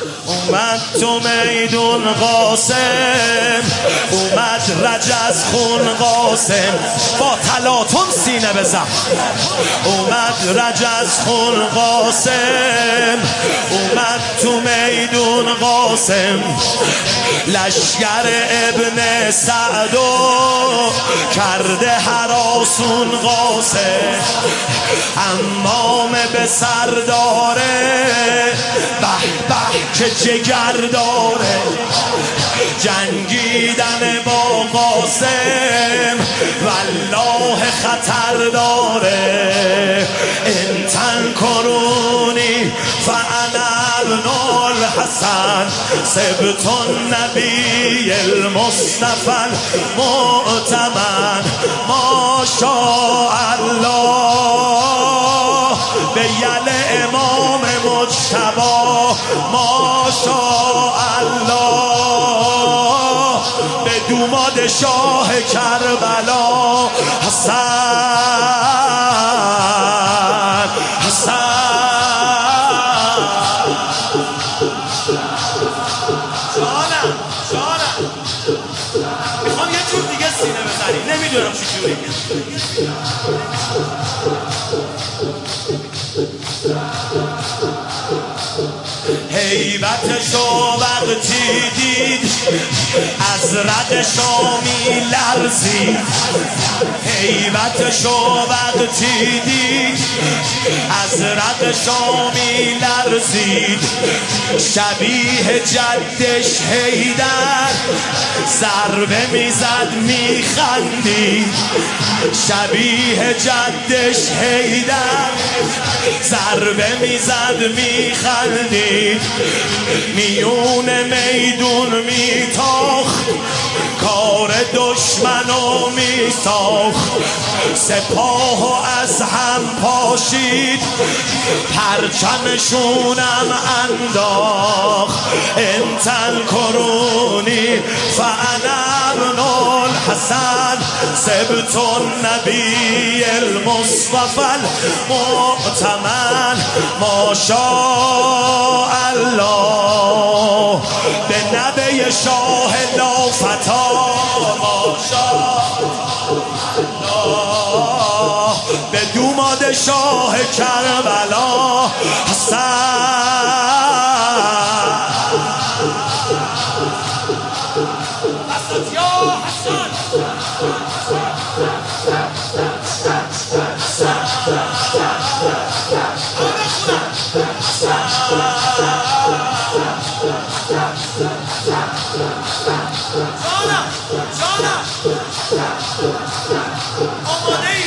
اومد تو میدون قاسم، اومد رجز خون قاسم، با تلاطم سینه بزن. اومد رجز خون قاسم، اومد تو میدون قاسم، لشگر ابن سعدو کرده هراسون قاسم. امام به سر داره، به به که جگر داره، جنگیدن با قاسم والله خطر داره. این تنکرونی فانا ابن الحسن سبت النبی المصطفى المؤتمن. ما شاء الله به یل امام مجتبی، ما شاء الله به دوماد شاه کربلا. حسن جانم میخوام یه جور دیگه سینه بزنی، نمیدونم چجوری. هیبتشو وقتی دید از رد شامی لرزید، هیبتشو وقتی دید از رد شامی لرزید. شبیه جدش حیدر ضربه میزد میخندید، شبیه جدش حیدر ضربه میزد میخندید. میون میدون میتاخت کار دشمنو میساخت، سپاهو از هم پاشید پرچمشونم انداخت. این تنکرونی فانا ابن الحسن سبت النبی المصطفى المؤتمن. ما شاء الله به نبی شاه لافتا، ما شاء الله به دوماد شاه کربلا. حسن یا حسن جانم آماده ای؟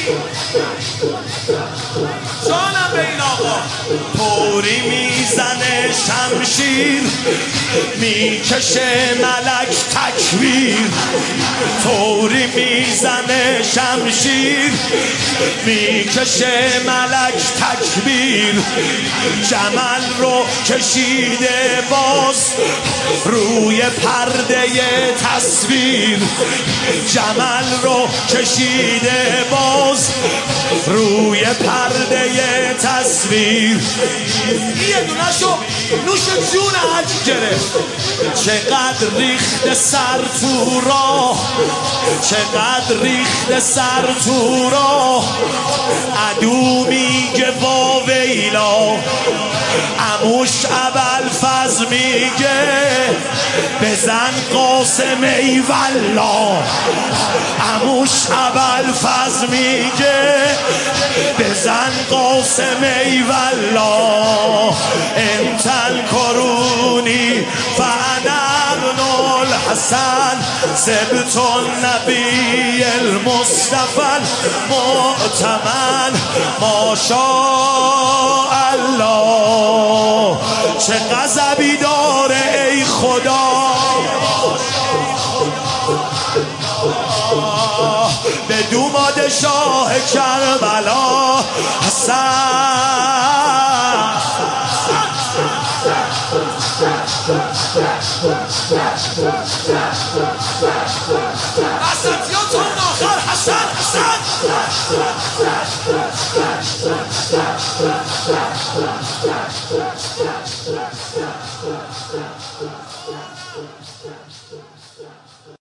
جانم به این آقا. طوری میزنه شمشیر میکشه ملک تکبیر، طوری میزنه شمشیر میکشه ملک تکبیر. جمل رو کشیده باز روی پرده تصویر، جمل رو کشیده باز روی پرده تصویر. یه دونه شو نوش جون حج گرفت. چقدر ریخت سر تو راه، چقدر ریخت سر تو راه. عدو میگه واویلا، عموش ابوالفضل میگه بزن قاسم ای والله. عموش ابوالفضل میگه بزن قاسم ای والله. این تنکرونی فانا ابن الحسن سبت النبی المصطفى المؤتمن. ما شاء الله چه غضبی داره ای خدا، به دوماد شاه کربلا. حسن اساتیاتون آخر حسن حسن